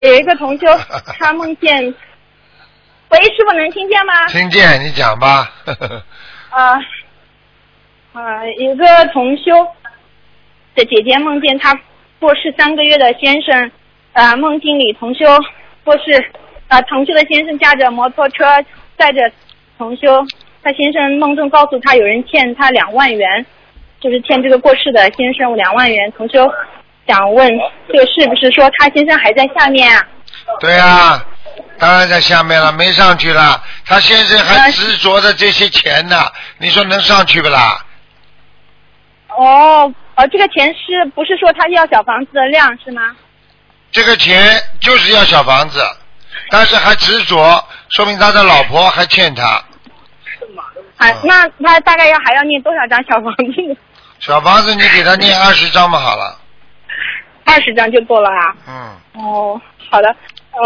有一个同修，他梦见，喂，师傅能听见吗？ 听见，你讲吧。 有个同修的姐姐梦见她过世3个月的先生，梦境里同修过世，同修的先生驾着摩托车载着同修，他先生梦中告诉他有人欠他2万元，就是欠这个过世的先生2万元。同修想问，这个是不是说他先生还在下面啊？ 对啊，当然在下面了，没上去了。他先生还执着着这些钱呢，你说能上去不啦？ 这个钱是不是说他要小房子的量是吗？ 这个钱就是要小房子，但是还执着，说明他的老婆还欠他。 那他大概还要念多少张小房子？ 小房子你给他念20张嘛好了。 20张就够了啊？好的。